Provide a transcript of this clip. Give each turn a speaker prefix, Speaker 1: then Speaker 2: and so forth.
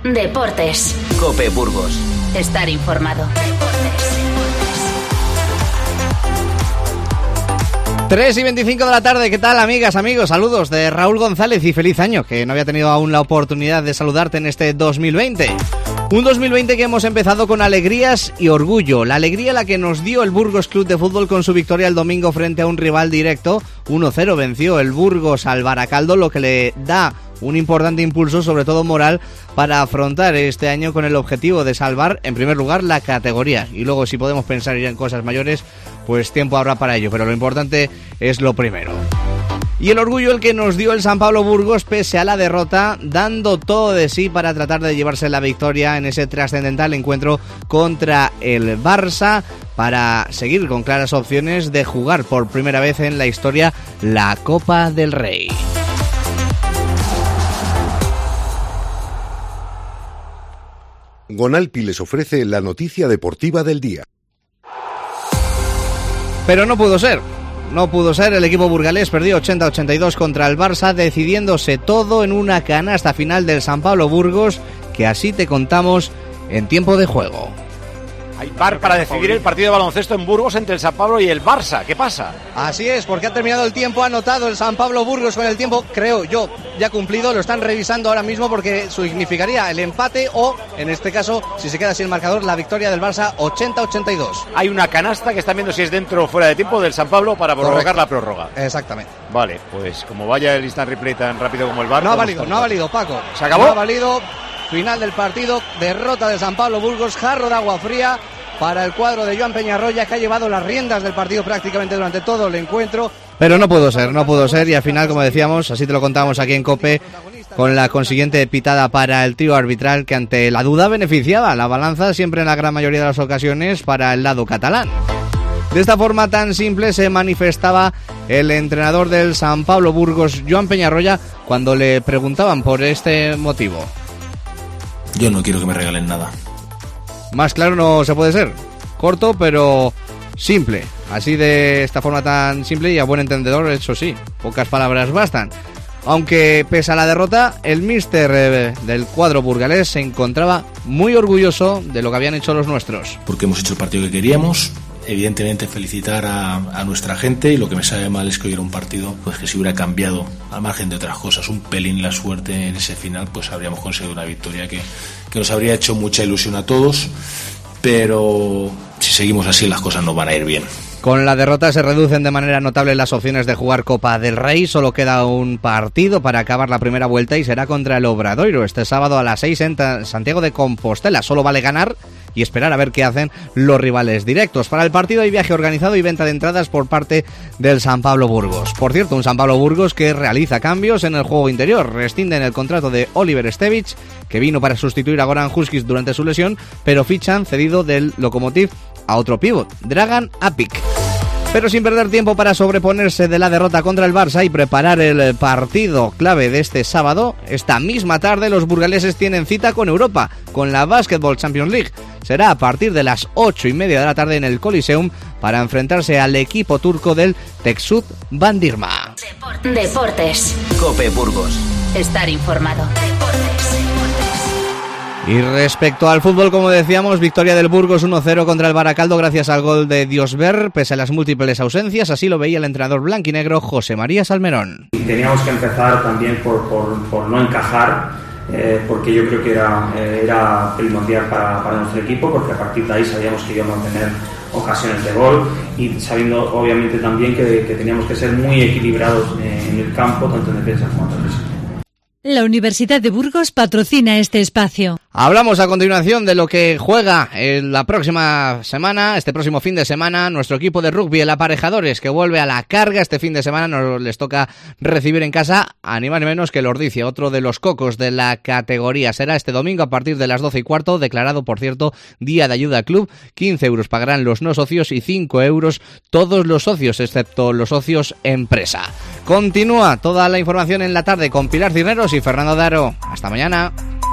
Speaker 1: Deportes.
Speaker 2: COPE Burgos.
Speaker 1: Estar informado.
Speaker 3: 3:25 de la tarde, ¿qué tal, amigas, amigos? Saludos de Raúl González y feliz año, que no había tenido aún la oportunidad de saludarte en este 2020. Un 2020 que hemos empezado con alegrías y orgullo. La alegría la que nos dio el Burgos Club de Fútbol con su victoria el domingo frente a un rival directo. 1-0 venció el Burgos al Baracaldo, lo que le da un importante impulso, sobre todo moral, para afrontar este año con el objetivo de salvar, en primer lugar, la categoría. Y luego, si podemos pensar ya en cosas mayores, pues tiempo habrá para ello. Pero lo importante es lo primero. Y el orgullo el que nos dio el San Pablo Burgos pese a la derrota, dando todo de sí para tratar de llevarse la victoria en ese trascendental encuentro contra el Barça, para seguir con claras opciones de jugar por primera vez en la historia la Copa del Rey.
Speaker 4: Gonalpi les ofrece la noticia deportiva del día.
Speaker 3: Pero no pudo ser. No pudo ser, el equipo burgalés perdió 80-82 contra el Barça, decidiéndose todo en una canasta final del San Pablo Burgos, que así te contamos en tiempo de juego.
Speaker 5: Hay VAR para decidir el partido de baloncesto en Burgos entre el San Pablo y el Barça. ¿Qué pasa?
Speaker 3: Así es, porque ha terminado el tiempo, ha anotado el San Pablo Burgos con el tiempo, creo yo, ya cumplido. Lo están revisando ahora mismo porque significaría el empate o, en este caso, si se queda así el marcador, la victoria del Barça 80-82.
Speaker 5: Hay una canasta que están viendo si es dentro o fuera de tiempo del San Pablo para prorrogar la prórroga.
Speaker 3: Exactamente.
Speaker 5: Vale, pues como vaya el instant replay tan rápido como el VAR...
Speaker 3: No ha valido, Paco.
Speaker 5: ¿Se acabó?
Speaker 3: No ha valido. Final del partido, derrota del San Pablo Burgos, jarro de agua fría para el cuadro de Joan Peñarroya, que ha llevado las riendas del partido prácticamente durante todo el encuentro. Pero no pudo ser, y al final, como decíamos, así te lo contamos aquí en COPE, con la consiguiente pitada para el trío arbitral, que ante la duda beneficiaba la balanza siempre en la gran mayoría de las ocasiones para el lado catalán. De esta forma tan simple se manifestaba el entrenador del San Pablo Burgos, Joan Peñarroya, cuando le preguntaban por este motivo.
Speaker 6: Yo no quiero que me regalen nada.
Speaker 3: Más claro no se puede ser. Corto, pero simple. Así, de esta forma tan simple y a buen entendedor, eso sí. Pocas palabras bastan. Aunque pese a la derrota, el míster del cuadro burgalés se encontraba muy orgulloso de lo que habían hecho los nuestros.
Speaker 6: Porque hemos hecho el partido que queríamos. Evidentemente felicitar a nuestra gente, y lo que me sabe mal es que hoy era un partido pues que si hubiera cambiado, al margen de otras cosas, un pelín la suerte en ese final, pues habríamos conseguido una victoria que nos habría hecho mucha ilusión a todos, pero si seguimos así las cosas no van a ir bien.
Speaker 3: Con la derrota se reducen de manera notable las opciones de jugar Copa del Rey. Solo queda un partido para acabar la primera vuelta y será contra el Obradoiro este sábado a las 6 en Santiago de Compostela. Solo vale ganar y esperar a ver qué hacen los rivales directos. Para el partido hay viaje organizado y venta de entradas por parte del San Pablo Burgos. Por cierto, un San Pablo Burgos que realiza cambios en el juego interior. Rescinden el contrato de Oliver Stevich, que vino para sustituir a Goran Huskic durante su lesión, pero fichan cedido del Lokomotiv a otro pívot, Dragan Apik. Pero sin perder tiempo para sobreponerse de la derrota contra el Barça y preparar el partido clave de este sábado, esta misma tarde los burgaleses tienen cita con Europa, con la Basketball Champions League. Será a partir de las 8:30 de la tarde en el Coliseum para enfrentarse al equipo turco del Teksut Bandirma.
Speaker 1: Deportes.
Speaker 2: COPE Burgos.
Speaker 1: Estar informado.
Speaker 3: Y respecto al fútbol, como decíamos, victoria del Burgos 1-0 contra el Baracaldo gracias al gol de Diosber, pese a las múltiples ausencias. Así lo veía el entrenador blanquinegro José María Salmerón.
Speaker 7: Teníamos que empezar también por no encajar, porque yo creo que era primordial para nuestro equipo, porque a partir de ahí sabíamos que íbamos a tener ocasiones de gol, y sabiendo obviamente también que teníamos que ser muy equilibrados en el campo, tanto en defensa como en ofensa.
Speaker 8: La Universidad de Burgos patrocina este espacio.
Speaker 3: Hablamos a continuación de lo que juega la próxima semana, este próximo fin de semana, nuestro equipo de rugby, el Aparejadores, que vuelve a la carga. Este fin de semana nos les toca recibir en casa a ni más ni menos que el Ordicia, otro de los cocos de la categoría. Será este domingo a partir de las 12:15, declarado, por cierto, Día de Ayuda Club. 15 euros pagarán los no socios y 5 euros todos los socios, excepto los socios empresa. Continúa toda la información en la tarde con Pilar Cisneros y Fernando Daro. Hasta mañana.